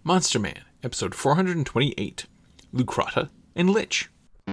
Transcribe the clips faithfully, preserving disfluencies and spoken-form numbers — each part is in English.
Monster Man, episode four hundred twenty-eight, Lucrata and Lich.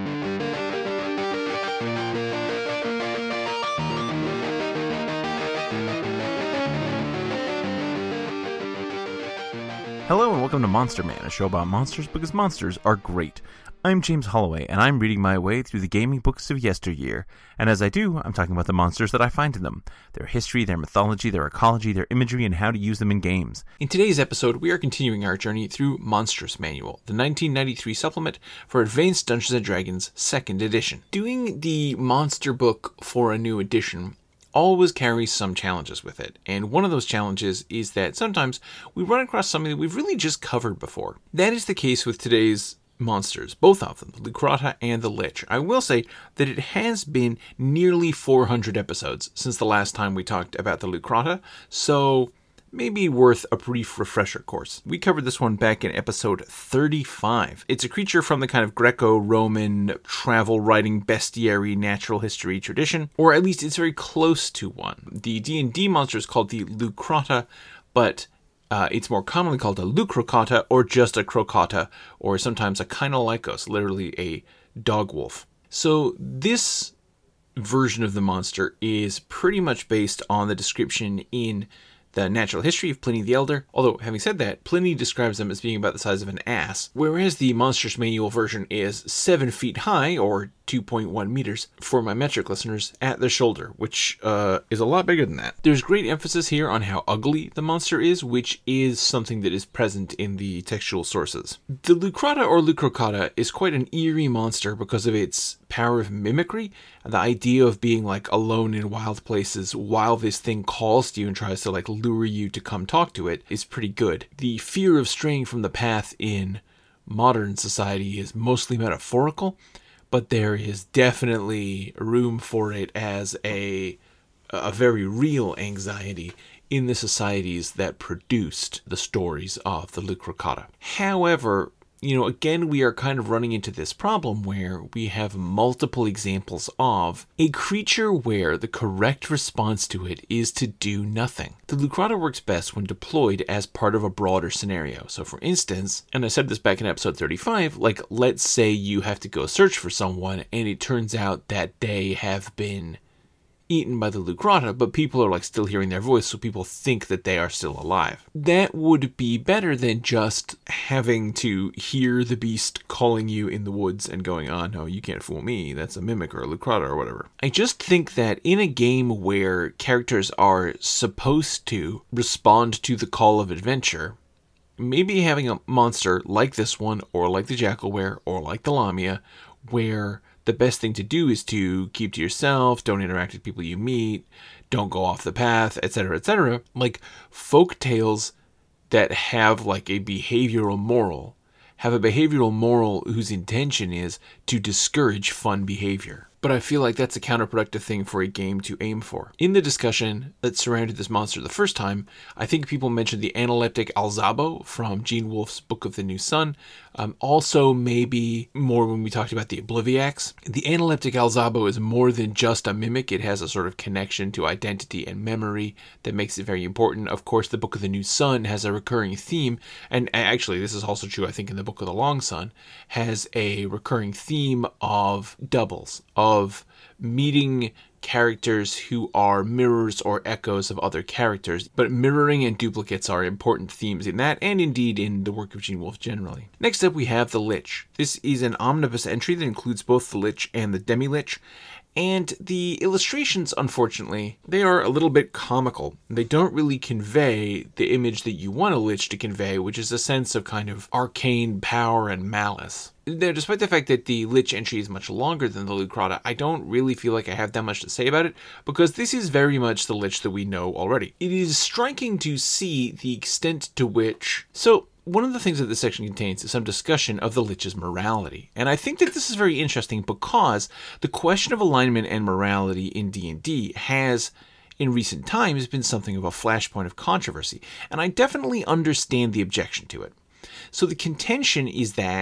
Hello and welcome to Monster Man, a show about monsters because monsters are great. I'm James Holloway, and I'm reading my way through the gaming books of yesteryear. And as I do, I'm talking about the monsters that I find in them, their history, their mythology, their ecology, their imagery, and how to use them in games. In today's episode, we are continuing our journey through Monstrous Manual, the nineteen ninety-three supplement for Advanced Dungeons and Dragons second edition. Doing the monster book for a new edition always carries some challenges with it, and one of those challenges is that sometimes we run across something that we've really just covered before. That is the case with today's monsters, both of them, the Lucrata and the Lich. I will say that it has been nearly four hundred episodes since the last time we talked about the Lucrata, so maybe worth a brief refresher course. We covered this one back in episode thirty-five. It's a creature from the kind of Greco-Roman travel writing bestiary natural history tradition, or at least it's very close to one. The D and D monster is called the Lucrata, but Uh, it's more commonly called a Lucrocata or just a Crocata, or sometimes a Kynolycos, literally a dog wolf. So this version of the monster is pretty much based on the description in the Natural History of Pliny the Elder, although having said that, Pliny describes them as being about the size of an ass, whereas the Monstrous Manual version is seven feet high, or two point one meters, for my metric listeners, at the shoulder, which uh, is a lot bigger than that. There's great emphasis here on how ugly the monster is, which is something that is present in the textual sources. The Lucrata or Lucrocata is quite an eerie monster because of its power of mimicry, and the idea of being like alone in wild places while this thing calls to you and tries to like lure you to come talk to it is pretty good. The fear of straying from the path in modern society is mostly metaphorical, but there is definitely room for it as a a very real anxiety in the societies that produced the stories of the Lucrocata. However, you know, again, we are kind of running into this problem where we have multiple examples of a creature where the correct response to it is to do nothing. The Lucrata works best when deployed as part of a broader scenario. So for instance, and I said this back in episode thirty-five, like let's say you have to go search for someone and it turns out that they have been eaten by the Lucrata, but people are like still hearing their voice, so people think that they are still alive. That would be better than just having to hear the beast calling you in the woods and going, oh no, you can't fool me, that's a mimic or a Lucrata or whatever. I just think that in a game where characters are supposed to respond to the call of adventure, maybe having a monster like this one, or like the Jackalware, or like the Lamia, where the best thing to do is to keep to yourself, don't interact with people you meet, don't go off the path, et cetera, et cetera. Like folk tales that have like a behavioral moral, have a behavioral moral whose intention is to discourage fun behavior. But I feel like that's a counterproductive thing for a game to aim for. In the discussion that surrounded this monster the first time, I think people mentioned the analeptic Alzabo from Gene Wolfe's Book of the New Sun. Um, also, maybe more when we talked about the Obliviacs. The analeptic Alzabo is more than just a mimic. It has a sort of connection to identity and memory that makes it very important. Of course, the Book of the New Sun has a recurring theme, and actually this is also true, I think, in the Book of the Long Sun, has a recurring theme of doubles, of meeting characters who are mirrors or echoes of other characters, but mirroring and duplicates are important themes in that, and indeed in the work of Gene Wolfe generally. Next up we have the Lich. This is an omnibus entry that includes both the Lich and the Demi-Lich, and the illustrations, unfortunately, they are a little bit comical. They don't really convey the image that you want a Lich to convey, which is a sense of kind of arcane power and malice. Now, despite the fact that the Lich entry is much longer than the Lucrata, I don't really feel like I have that much to say about it, because this is very much the Lich that we know already. It is striking to see the extent to which... So, one of the things that this section contains is some discussion of the Lich's morality. And I think that this is very interesting because the question of alignment and morality in D and D has, in recent times, been something of a flashpoint of controversy. And I definitely understand the objection to it. So the contention is that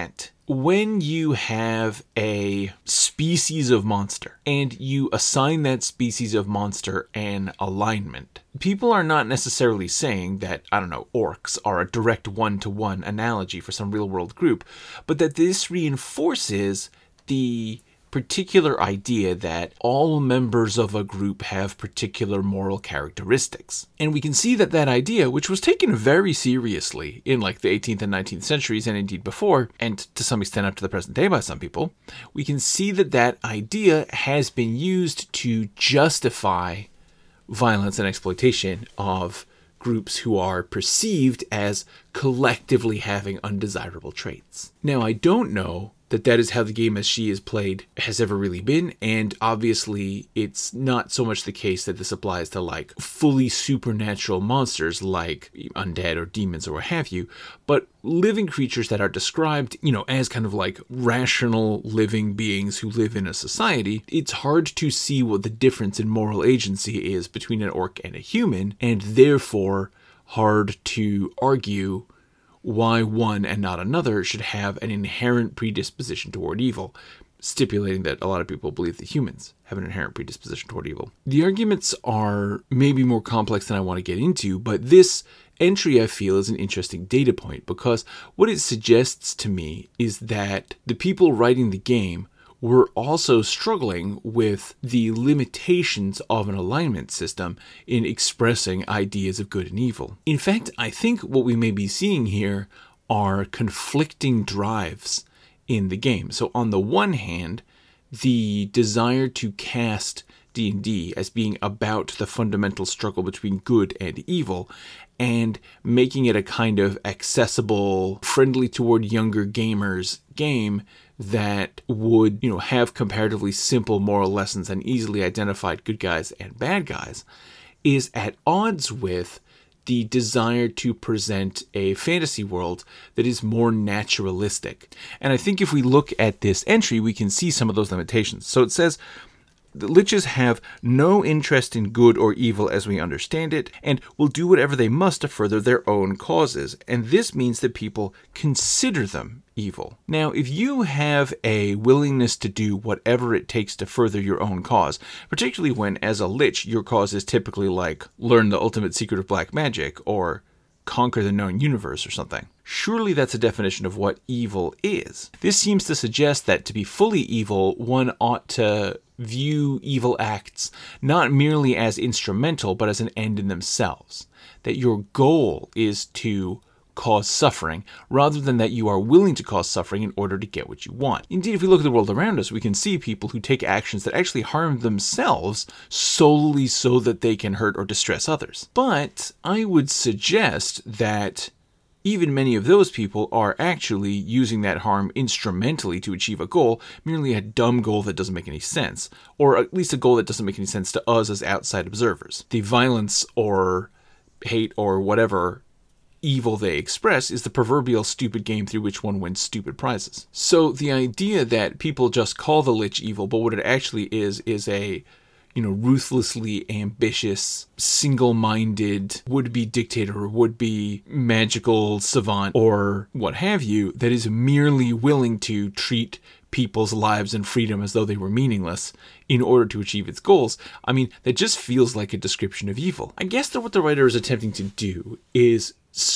when you have a species of monster and you assign that species of monster an alignment, people are not necessarily saying that, I don't know, orcs are a direct one-to-one analogy for some real-world group, but that this reinforces the particular idea that all members of a group have particular moral characteristics. And we can see that that idea, which was taken very seriously in like the eighteenth and nineteenth centuries, and indeed before, and to some extent up to the present day by some people, we can see that that idea has been used to justify violence and exploitation of groups who are perceived as collectively having undesirable traits. Now, I don't know that that is how the game as she is played has ever really been, and obviously it's not so much the case that this applies to like fully supernatural monsters like undead or demons or what have you, but living creatures that are described, you know, as kind of like rational living beings who live in a society. It's hard to see what the difference in moral agency is between an orc and a human, and therefore hard to argue why one and not another should have an inherent predisposition toward evil, stipulating that a lot of people believe that humans have an inherent predisposition toward evil. The arguments are maybe more complex than I want to get into, but this entry, I feel, is an interesting data point because what it suggests to me is that the people writing the game were also struggling with the limitations of an alignment system in expressing ideas of good and evil. In fact, I think what we may be seeing here are conflicting drives in the game. So on the one hand, the desire to cast D and D as being about the fundamental struggle between good and evil, and making it a kind of accessible, friendly toward younger gamers game that would, you know, have comparatively simple moral lessons and easily identified good guys and bad guys, is at odds with the desire to present a fantasy world that is more naturalistic. And I think if we look at this entry, we can see some of those limitations. So it says, the liches have no interest in good or evil as we understand it, and will do whatever they must to further their own causes, and this means that people consider them evil. Now, if you have a willingness to do whatever it takes to further your own cause, particularly when, as a lich, your cause is typically like, learn the ultimate secret of black magic, or conquer the known universe or something, surely that's a definition of what evil is. This seems to suggest that to be fully evil, one ought to view evil acts not merely as instrumental, but as an end in themselves. That your goal is to cause suffering, rather than that you are willing to cause suffering in order to get what you want. Indeed, if we look at the world around us, we can see people who take actions that actually harm themselves solely so that they can hurt or distress others. But I would suggest that even many of those people are actually using that harm instrumentally to achieve a goal, merely a dumb goal that doesn't make any sense, or at least a goal that doesn't make any sense to us as outside observers. The violence or hate or whatever evil they express is the proverbial stupid game through which one wins stupid prizes. So the idea that people just call the lich evil, but what it actually is, is a you know, ruthlessly ambitious, single-minded would-be dictator or would-be magical savant or what have you that is merely willing to treat people's lives and freedom as though they were meaningless in order to achieve its goals. I mean, that just feels like a description of evil. I guess that what the writer is attempting to do is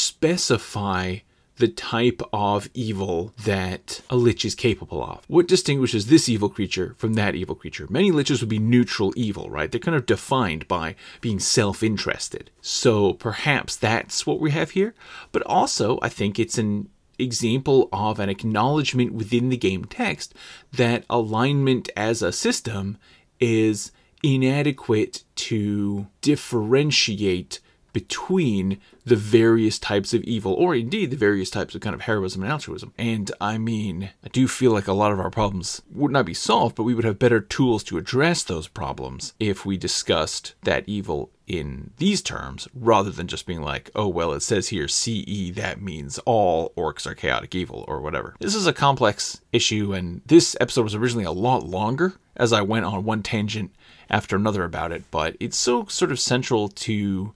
specify the type of evil that a lich is capable of. What distinguishes this evil creature from that evil creature? Many liches would be neutral evil, right? They're kind of defined by being self-interested. So perhaps that's what we have here. But also, I think it's an example of an acknowledgement within the game text that alignment as a system is inadequate to differentiate between the various types of evil, or indeed the various types of kind of heroism and altruism. And I mean, I do feel like a lot of our problems would not be solved, but we would have better tools to address those problems if we discussed that evil in these terms, rather than just being like, oh, well, it says here C E, that means all orcs are chaotic evil, or whatever. This is a complex issue, and this episode was originally a lot longer as I went on one tangent after another about it, but it's so sort of central to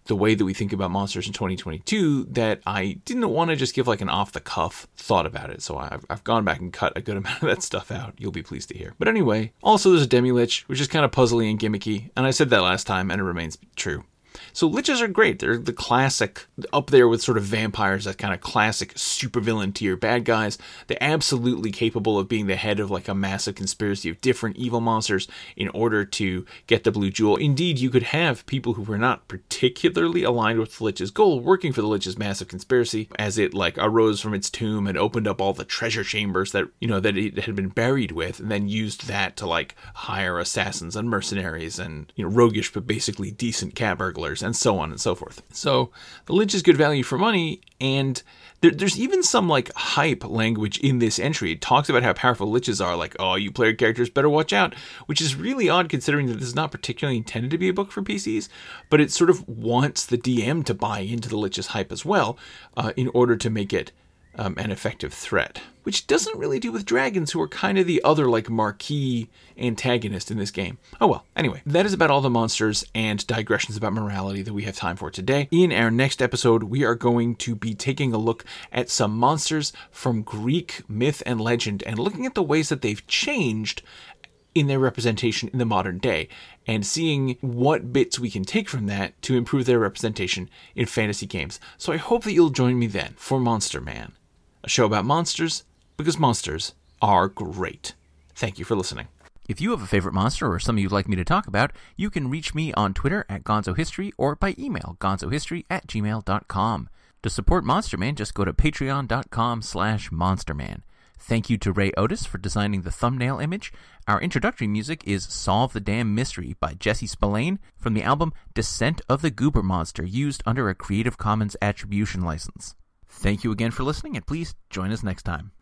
the way that we think about monsters in twenty twenty-two that I didn't want to just give like an off-the-cuff thought about it. So I've, I've gone back and cut a good amount of that stuff out. You'll be pleased to hear. But anyway, also there's a Demi-Lich, which is kind of puzzly and gimmicky. And I said that last time, and it remains true. So liches are great. They're the classic, up there with sort of vampires, that kind of classic supervillain tier bad guys. They're absolutely capable of being the head of like a massive conspiracy of different evil monsters in order to get the blue jewel. Indeed, you could have people who were not particularly aligned with the lich's goal working for the lich's massive conspiracy as it like arose from its tomb and opened up all the treasure chambers that, you know, that it had been buried with, and then used that to like hire assassins and mercenaries and, you know, roguish but basically decent cat burglars, and so on and so forth. So the Lich is good value for money, and there, there's even some like hype language in this entry. It talks about how powerful Liches are, like, oh, you player characters better watch out, which is really odd considering that this is not particularly intended to be a book for P Cs, but it sort of wants the D M to buy into the Lich's hype as well, uh, in order to make it Um, an effective threat, which doesn't really do with dragons, who are kind of the other like marquee antagonist in this game. Oh well, anyway, that is about all the monsters and digressions about morality that we have time for today. In our next episode, we are going to be taking a look at some monsters from Greek myth and legend and looking at the ways that they've changed in their representation in the modern day, and seeing what bits we can take from that to improve their representation in fantasy games. So I hope that you'll join me then for Monster Man, a show about monsters because monsters are great. Thank you for listening. If you have a favorite monster or something you'd like me to talk about, you can reach me on Twitter at GonzoHistory or by email, gonzohistory at gmail dot com. To support Monster Man, just go to patreon.com slash monsterman. Thank you to Ray Otis for designing the thumbnail image. Our introductory music is Solve the Damn Mystery by Jesse Spillane from the album Descent of the Goober Monster, used under a Creative Commons Attribution license. Thank you again for listening, and please join us next time.